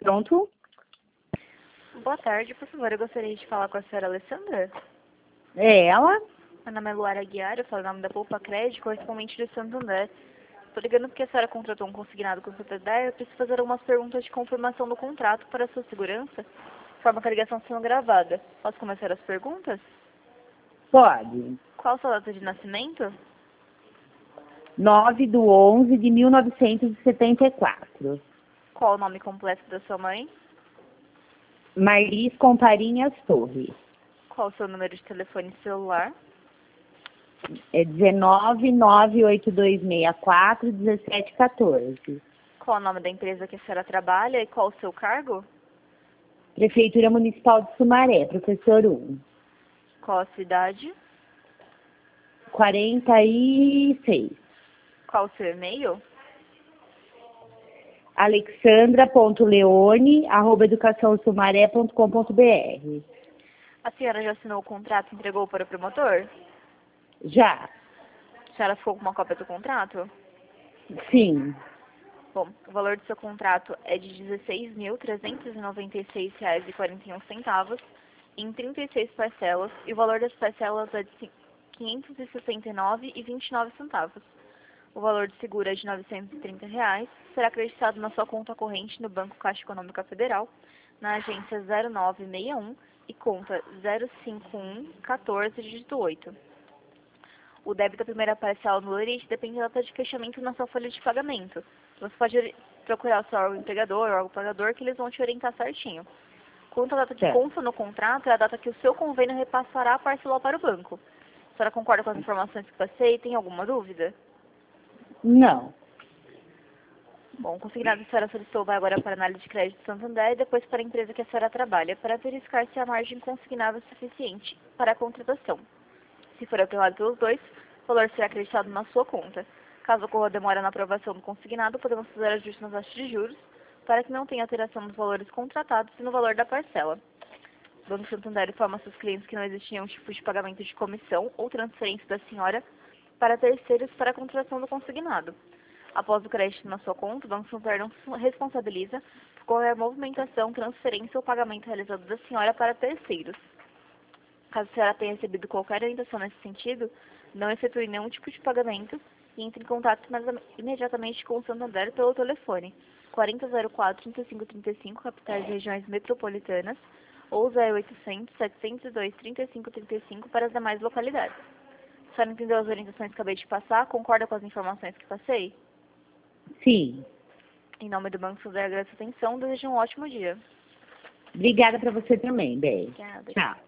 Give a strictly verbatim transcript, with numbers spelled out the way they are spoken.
Pronto? Boa tarde, por favor, eu gostaria de falar com a senhora Alessandra. É ela? Meu nome é Luara Guiar, eu falo o nome da Poupa Crédito, correspondente de Santander. Estou ligando porque a senhora contratou um consignado com o Santander, eu preciso fazer algumas perguntas de confirmação do contrato para a sua segurança, de forma que a ligação sendo gravada. Posso começar as perguntas? Pode. Qual a sua data de nascimento? nove do onze de mil novecentos e setenta e quatro. Qual o nome completo da sua mãe? Marlis Comparinhas Torres. Qual o seu número de telefone celular? É dezenove, nove oito dois seis quatro, dezessete quatorze. Qual o nome da empresa que a senhora trabalha e qual o seu cargo? Prefeitura Municipal de Sumaré, professor um. Qual a sua idade? quarenta e seis. Qual o seu e-mail? alexandra ponto leone arroba educação sumaré ponto com ponto br. A senhora já assinou o contrato e entregou para o promotor? Já? A senhora ficou com uma cópia do contrato? Sim. Bom, o valor do seu contrato é de dezesseis mil trezentos e noventa e seis reais e quarenta e um centavos em trinta e seis parcelas e o valor das parcelas é de quinhentos e sessenta e nove reais e vinte e nove centavos. O valor de seguro é de novecentos e trinta reais, será acreditado na sua conta corrente no Banco Caixa Econômica Federal, na agência zero nove seis um e conta zero cinco um um quatro, dígito oito. O débito da primeira parcela no lerite depende da data de fechamento na sua folha de pagamento. Você pode procurar o seu órgão empregador ou órgão pagador que eles vão te orientar certinho. Quanto à data que Certo. consta no contrato, é a data que o seu convênio repassará a parcela para o banco. A senhora concorda com as informações que passei? Tem alguma dúvida? Não. Bom, o consignado que a senhora solicitou vai agora para a análise de crédito Santander e depois para a empresa que a senhora trabalha, para verificar se a margem consignada é suficiente para a contratação. Se for aprovado pelos dois, o valor será acreditado na sua conta. Caso ocorra demora na aprovação do consignado, podemos fazer ajuste nas taxas de juros para que não tenha alteração nos valores contratados e no valor da parcela. O Banco Santander informa a seus clientes que não existe nenhum tipo de pagamento de comissão ou transferência da senhora para terceiros para a contratação do consignado. Após o crédito na sua conta, o Banco Santander não se responsabiliza por qualquer movimentação, transferência ou pagamento realizado da senhora para terceiros. Caso a senhora tenha recebido qualquer orientação nesse sentido, não efetue nenhum tipo de pagamento e entre em contato imediatamente com o Santander pelo telefone quarenta zero quatro, trinta e cinco trinta e cinco, capitais e regiões metropolitanas, ou zero oitocentos, setecentos e dois, trinta e cinco trinta e cinco para as demais localidades. A senhora entendeu as orientações que acabei de passar? Concorda com as informações que passei? Sim. Em nome do Banco Santander, agradeço a atenção e desejo um ótimo dia. Obrigada para você também, Bem. Obrigada. Tchau.